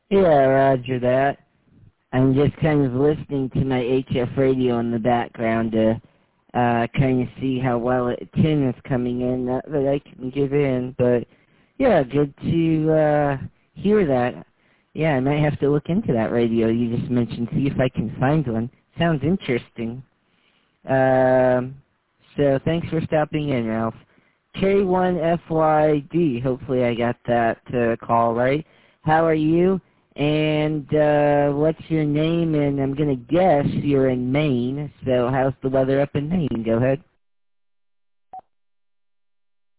Yeah, roger that. I'm just kind of listening to my HF radio in the background to kind of see how well tin is coming in, not that I can give in, but yeah, good to hear that. Yeah, I might have to look into that radio you just mentioned, see if I can find one. Sounds interesting. So thanks for stopping in, Ralph. K1FYD, hopefully I got that call right. How are you? And what's your name? And I'm going to guess you're in Maine, so how's the weather up in Maine? Go ahead.